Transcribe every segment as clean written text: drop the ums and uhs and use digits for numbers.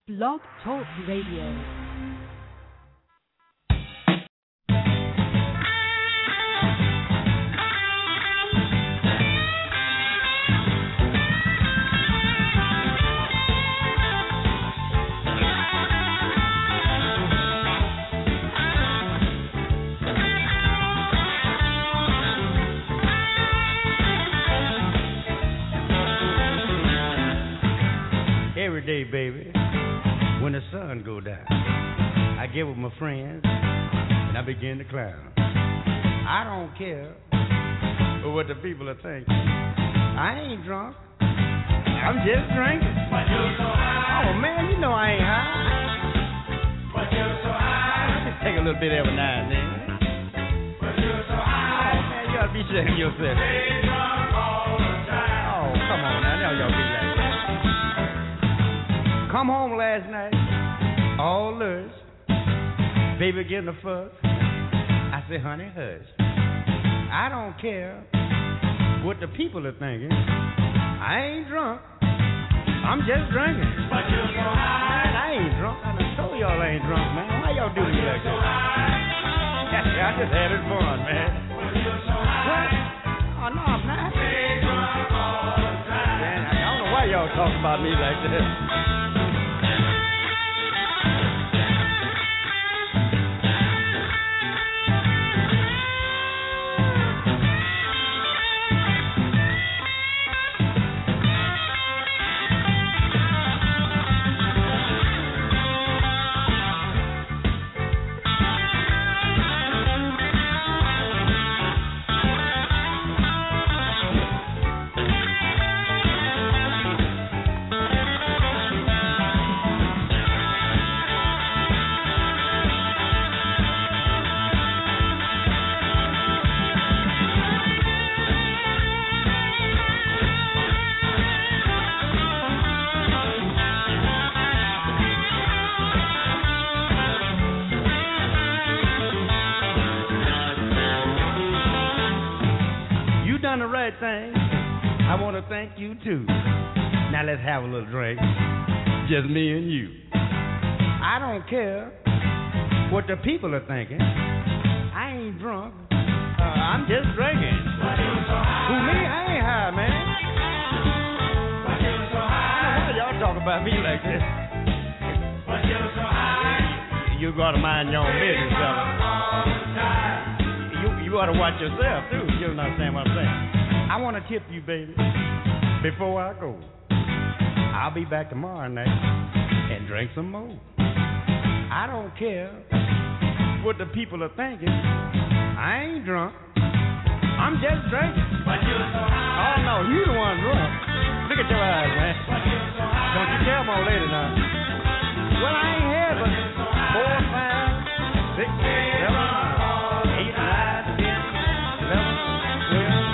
Blog Talk Radio. Every day, baby, when the sun go down, I get with my friends and I begin to clown. I don't care what the people are thinking. I ain't drunk. I'm just drinking. But you're so high. Oh man, you know I ain't high. But you're so high. I just take a little bit every now and then. But you're so high. Oh man, you ought to be checking yourself. Stay drunk all the time. Oh, come on now, y'all be like that. Come home last night, all lust. Baby getting a fuck. I said, honey, hush. I don't care what the people are thinking. I ain't drunk. I'm just drinking. But you're so high. Man, I ain't drunk. I done told y'all I ain't drunk, man. Why y'all do me like So that? high. I just had it fun, man. But you're so high. Oh, no, I'm not. Stay drunk all the time. Man, I don't know why y'all talking about me like that. Done the right thing. I want to thank you too. Now let's have a little drink. Just me and you. I don't care what the people are thinking. I ain't drunk. I'm just drinking. But you're so high. Who me? I ain't high, man. But you're so high. Why y'all talk about me like this? But you're so high. You gotta mind your own business, fella. All the time. You ought to watch yourself too. You don't understand what I'm saying. I want to tip you, baby, before I go. I'll be back tomorrow night and drink some more. I don't care what the people are thinking. I ain't drunk. I'm just drinking. But you're so high. Oh no, you the one drunk. Look at your eyes, man. But you're so high. Don't you tell my old lady now. Well, I ain't had but 4, 5, 6, 7, 8, 9, 10, 11, 12.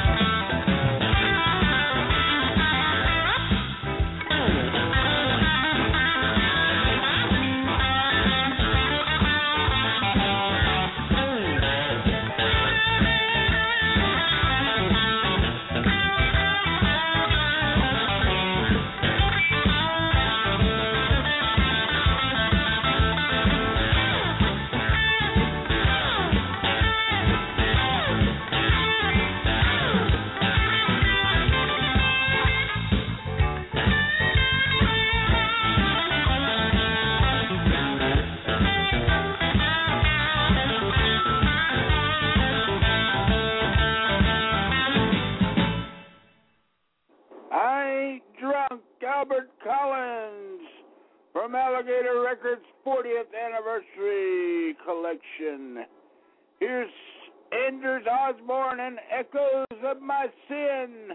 Albert Collins from Alligator Records' 40th anniversary collection. Here's Anders Osborne and Echoes of My Sin.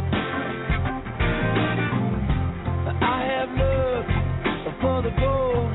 For the gold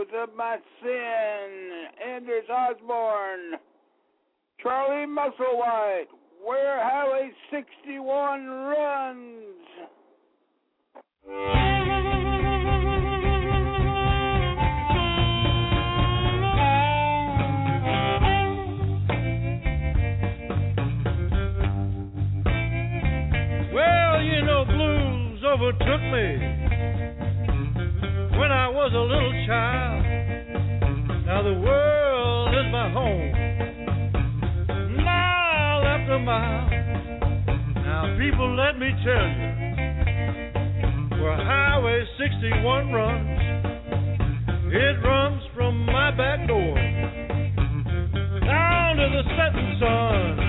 Shadows of My Sin, Anders Osborne. Charlie Musselwhite, Where Highway 61 Runs. Well, you know, blues overtook me when I was a little child. Now the world is my home, mile after mile. Now people, let me tell you, where Highway 61 runs, it runs from my back door down to the setting sun.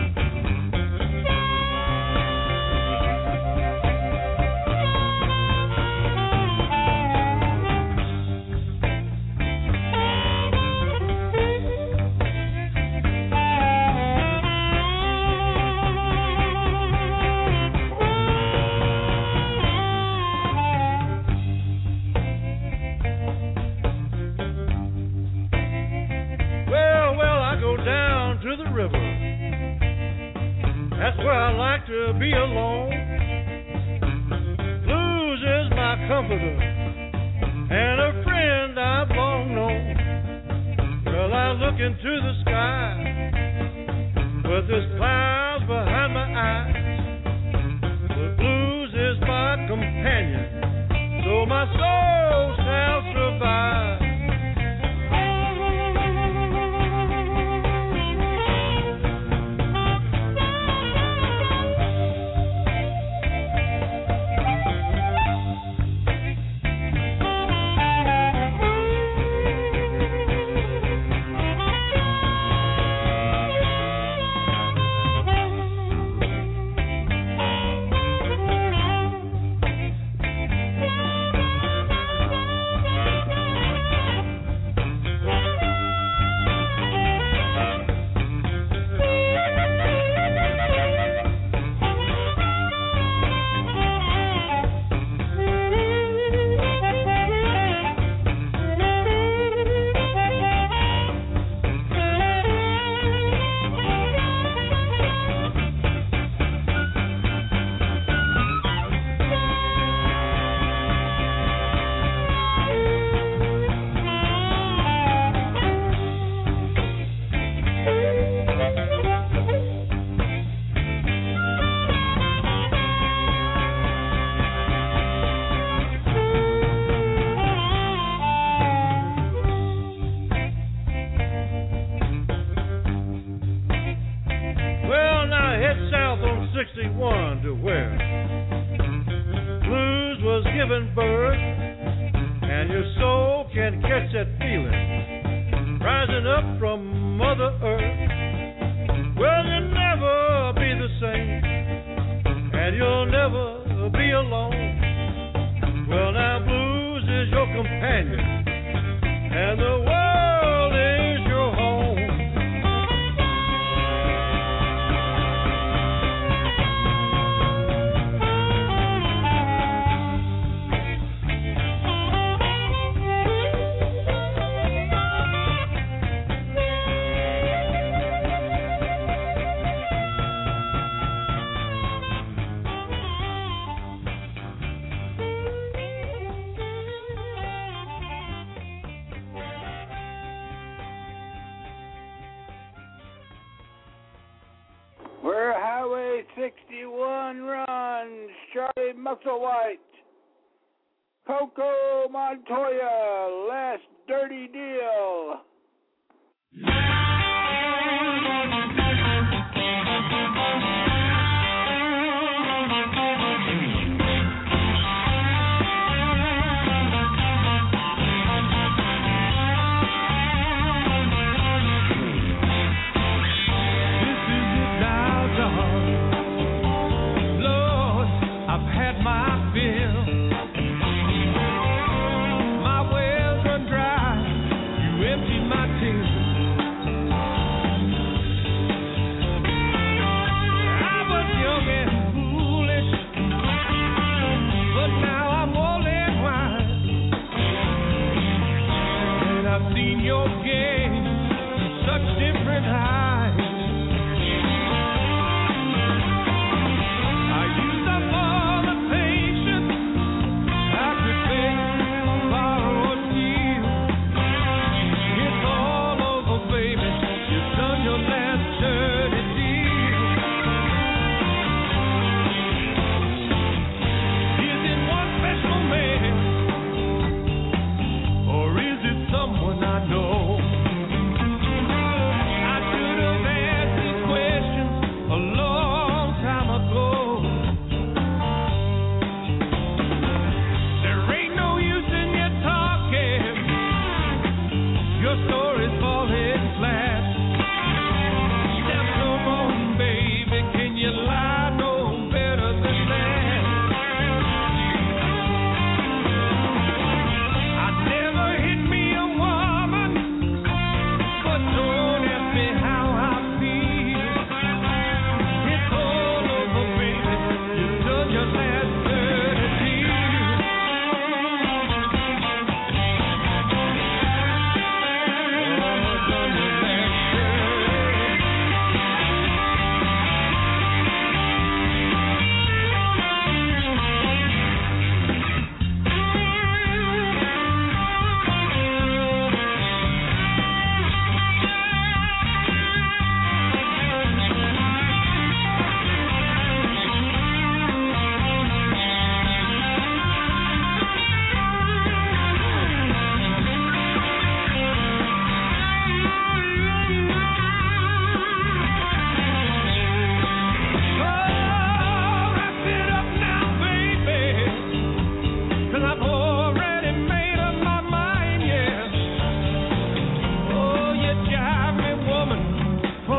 That's where I like to be alone. Blues is my comforter and a friend I've long known. Well, I look into the sky, but there's clouds behind my eyes. But blues is my companion, so my soul shall survive. Where Highway 61 runs, Charlie Musselwhite. Coco Montoya, Last Dirty Deal. My wells run dry. You empty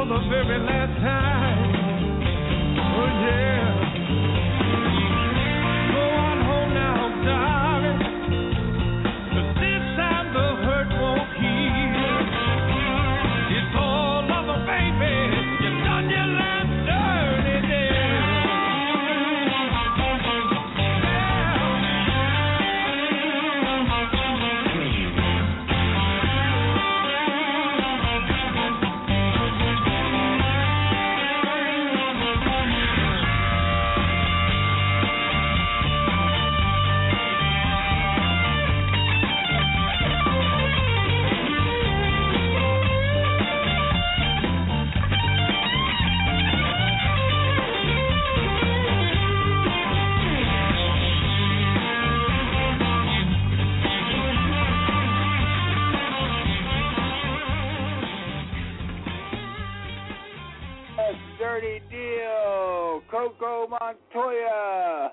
for the very last time. Oh yeah. Go on home now, darling. But this time the hurt won't heal. It's all over, baby. You done your life dirty, dear. Dirty Deal, Coco Montoya,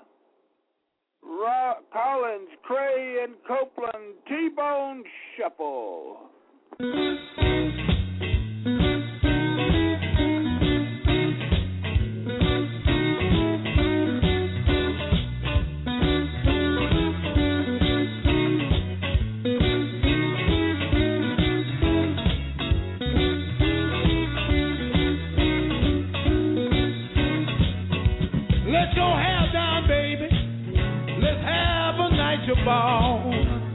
Collins, Cray, and Copeland, T-Bone Shuffle. Let your hair down, baby. Let's have a night to ball.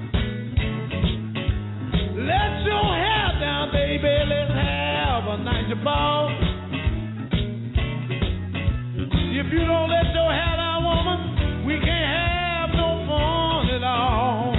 Let your hair down, baby. Let's have a night to ball. If you don't let your hair down, woman, we can't have no fun at all.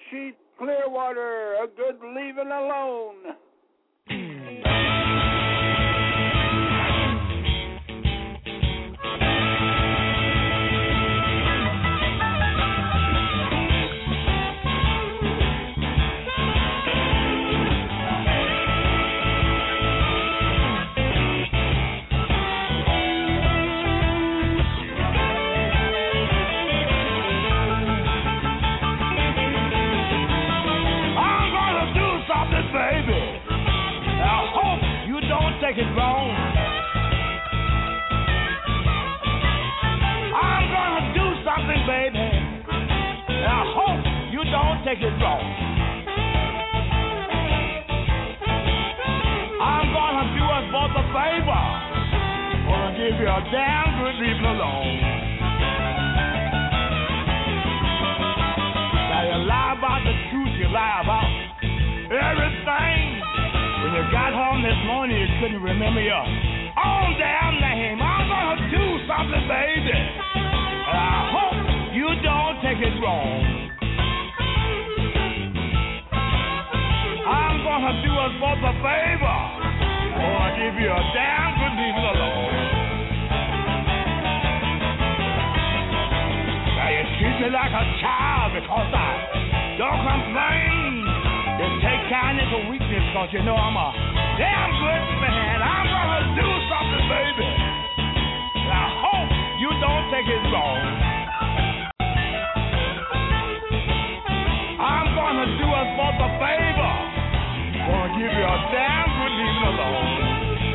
Chief Clearwater, a good leaving alone. Baby, I hope you don't take it wrong. I'm gonna do something, baby. I hope you don't take it wrong. I'm gonna do us both a favor. Gonna give you a damn good leaving alone. Now you lie about the truth, you lie about everything. When you got home this morning, you couldn't remember your own damn name. I'm gonna do something, baby. And I hope you don't take it wrong. I'm gonna do us both a favor, or I'll give you a damn good leaving alone. Now you treat me like a child because I don't complain. You take kindness or weakness because you know I'm a damn good man. I'm gonna do something, baby. And I hope you don't take it wrong. I'm gonna do us both a favor. Gonna give you a damn good leaving alone.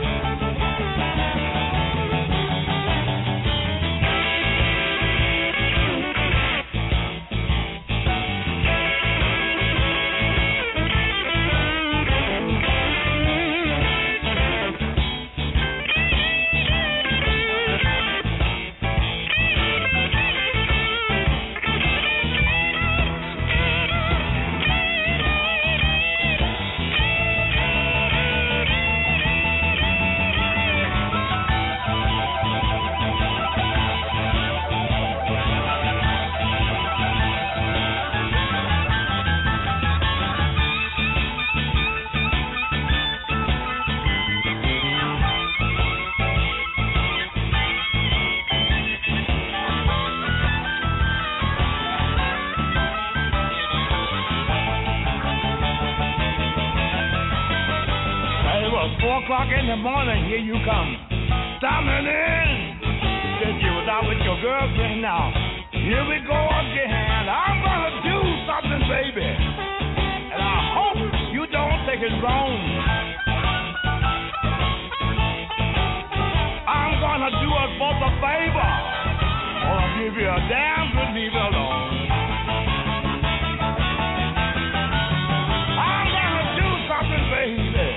In the morning, here you come, storming in. Said you was out with your girlfriend now. Here we go again. I'm gonna do something, baby. And I hope you don't take it wrong. I'm gonna do us both a favor, or I'll give you a damn good leave alone. I'm gonna do something, baby.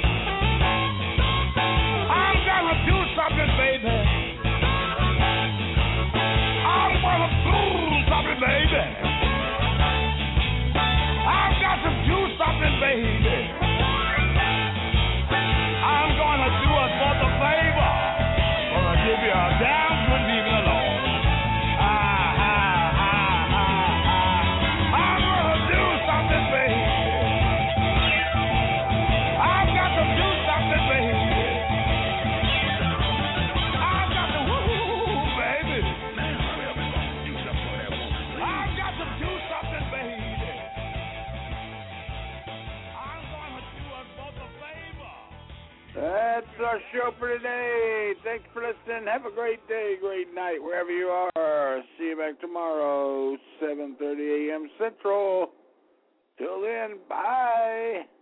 Something, baby. I'm gonna do something, baby. I've got to do something, baby. I'm gonna do us both a favor. I'm gonna give you a damn good leaving alone. I'm gonna do something, baby. I've got to do something, baby. That's our show for today. Thanks for listening. Have a great day, great night, wherever you are. See you back tomorrow, 7:30 a.m. Central. Till then, bye.